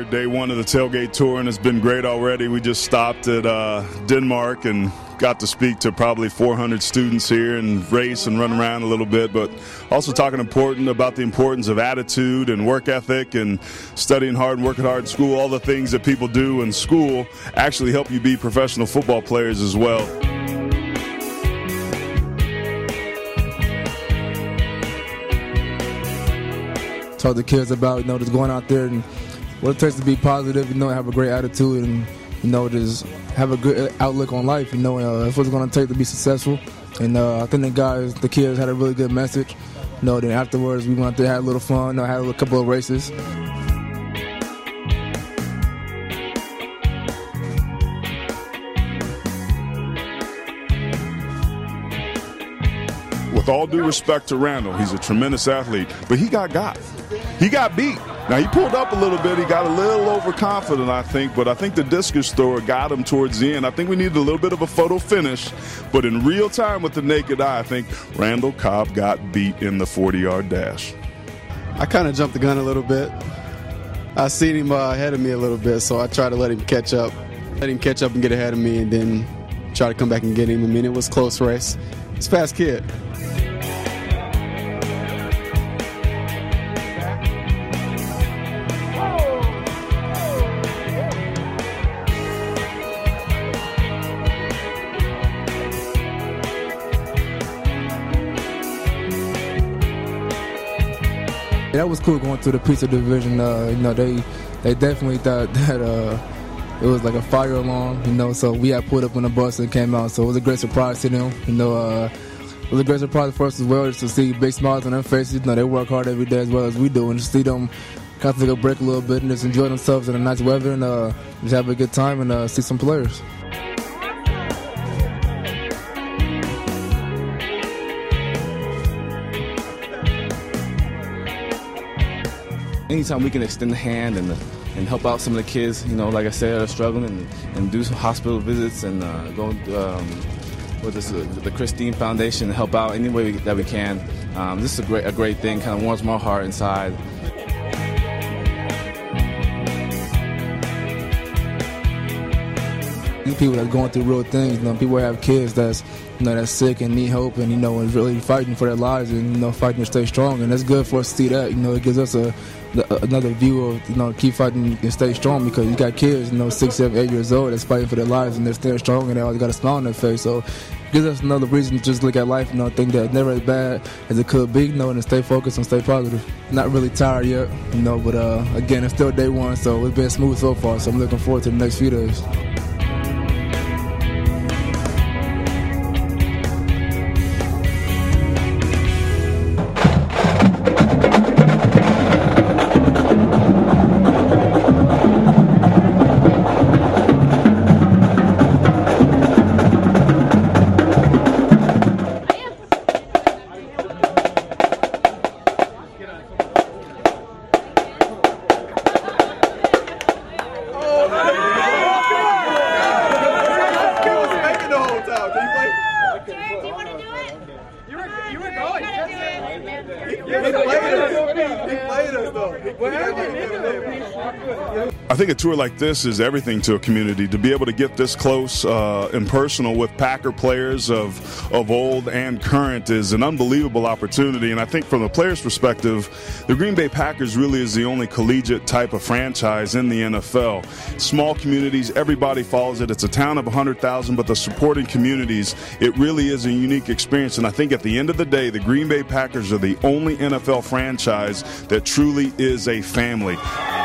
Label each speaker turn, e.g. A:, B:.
A: day one of the tailgate tour, and it's been great already. We just stopped at Denmark and got to speak to probably 400 students here and race and run around a little bit, but also talking about the importance of attitude and work ethic and studying hard and working hard in school. All the things that people do in school actually help you be professional football players as well.
B: Talk to kids about, just going out there and what it takes to be positive, have a great attitude and, just have a good outlook on life, that's what it's going to take to be successful. And I think the kids had a really good message. Then afterwards we went out there, had a little fun, had a couple of races.
A: With all due respect to Randall, he's a tremendous athlete, but he got He got beat. Now, he pulled up a little bit. He got a little overconfident, I think, but I think the discus thrower got him towards the end. I think we needed a little bit of a photo finish, but in real time with the naked eye, I think Randall Cobb got beat in the 40-yard dash.
C: I kind of jumped the gun a little bit. I seen him ahead of me a little bit, so I tried to let him catch up and get ahead of me, and then try to come back and get him. I mean, it was a close race. He's a fast kid.
B: That was cool going through the pizza division. They definitely thought that it was like a fire alarm, so we had pulled up on the bus and came out. So it was a great surprise to them. It was a great surprise for us as well, just to see big smiles on their faces. They work hard every day as well as we do, and just see them kind of take a break a little bit and just enjoy themselves in the nice weather and just have a good time and see some players.
D: Anytime we can extend a hand and help out some of the kids, like I said, are struggling and do some hospital visits and go with the Christine Foundation and help out any way that we can. This is a great thing, kind of warms my heart inside.
B: People that's going through real things, people have kids that's sick and need help and and really fighting for their lives and fighting to stay strong, and that's good for us to see that. It gives us another view of keep fighting and stay strong, because you got kids 6, 7, 8 years old that's fighting for their lives and they're staying strong and they always got a smile on their face. So it gives us another reason to just look at life think that it's never as bad as it could be, and stay focused and stay positive. Not really tired yet, but again, it's still day one, so it's been smooth so far, so I'm looking forward to the next few days.
A: I think a tour like this is everything to a community. To be able to get this close and personal with Packer players of old and current is an unbelievable opportunity. And I think from the players' perspective, the Green Bay Packers really is the only collegiate type of franchise in the NFL. Small communities, everybody follows it. It's a town of 100,000, but the supporting communities, it really is a unique experience. And I think at the end of the day, the Green Bay Packers are the only NFL franchise that truly is a family.